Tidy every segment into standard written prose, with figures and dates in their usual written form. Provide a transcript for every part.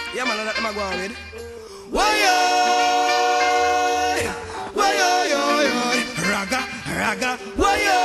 Yeah, man, that's what I'm going with. Why-yo, raga, raga, why-yo,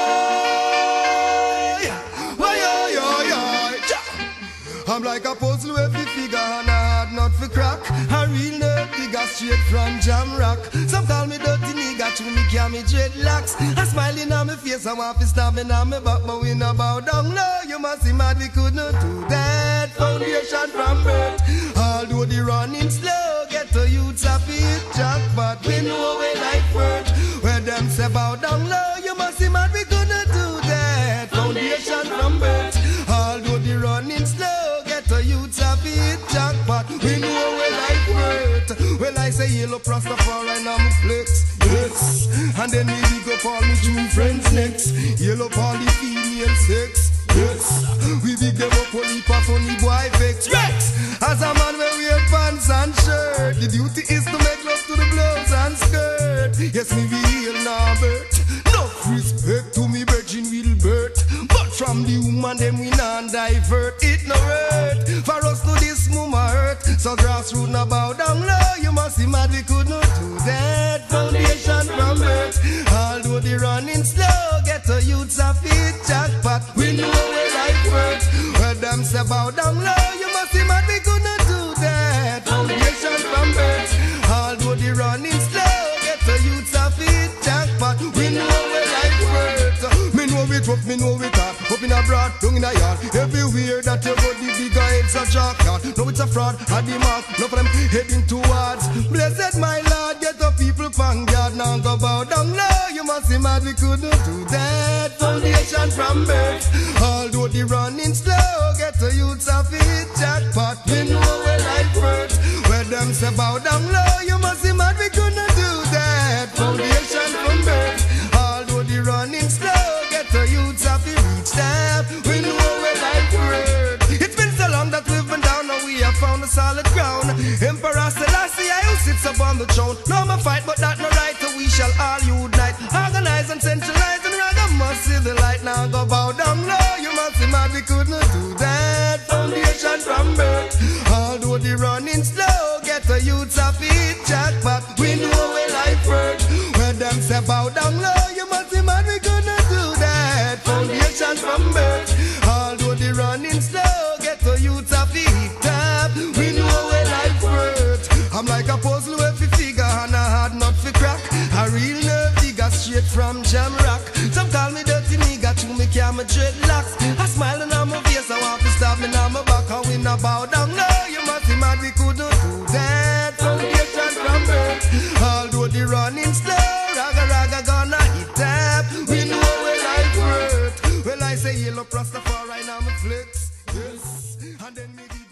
I'm like a puzzle with the figure and a hard nut for crack. A real nerd digger straight from jam rock. Some call me dirty nigga, to me carry me dreadlocks. A smiling on my face, I want to stab me on my back, but we no bow down. No, you must see mad, we could not do that. Foundation from birth, although the running slow, get to youths a fit jackpot. We know we like birth, where them say bow down low. You must see mad, we could not do that. Foundation from birth, although the running slow, youths a fit jackpot. We know we like worth. Well, I say yellow Rastafari and I'm flex. Yes. And then we go call me true friends next. Yellow poly female sex. Yes. We big them up only for funny boy vex. Rex. As a man we wear pants and shirt. The duty is to make love to the blouse and skirt. Yes, me be heal Norbert. No respect to me virgin Wilbert. But from the woman them we non divert. It no hurt for us to this mama hurt. So grassroots now bow down low. You must see mad we could not do that. Foundation from birth, although the running slow, get to youths a fit jackpot. We know we like worth. Well them say bow down low. You must see mad we could not do that. Foundation from birth, although the running slow, get to youths a fit jackpot. We know we like worth. Me know it rough, me know it hard. Up in a broad, down in a yard. Everywhere that you go, the bigger heads a jackyard. No, it's a fraud, a the mark. No for them heading towards. Blessed my Lord, get the people from God. Now go bow down low. You must see mad, we couldn't do that. Foundation from birth, although the running slow, get the youths a fit jackpot. We know we like birth. Where them say bow down low. You must see mad, we couldn't do that. Foundation from birth, although the running slow, get the youths a fit reach that. We know we like birth. It's been so long that we've been down, now we have found a solid ground. Emperor Selassie, who sits upon the throne. No more fight, but that no right, we shall all unite. Organize and centralize, and rather must see the light. Now go bow down low, you must see mad, we could not do that. Foundation from birth, although the running slow, get the youths a fit jackpot. We know we like birth. When them say bow down low, you must see mad, we could not do that. Foundation from birth, although the running slow, get the youths a fit tap. We know we like birth. I'm like a puzzle with a figure and a hard nut for crack. A real nerve digger straight from jam rock. Some call me dirty nigga, to me carry my dreadlocks. I smile on my face, I want to stab me on my back. And we no bow down low, you must be mad, we couldn't do that. Foundation from birth, although the running slow, raga raga gonna hit tap. We know we like birth. Well, I say yellow Rastafari and I'm a flex. Yes, and then me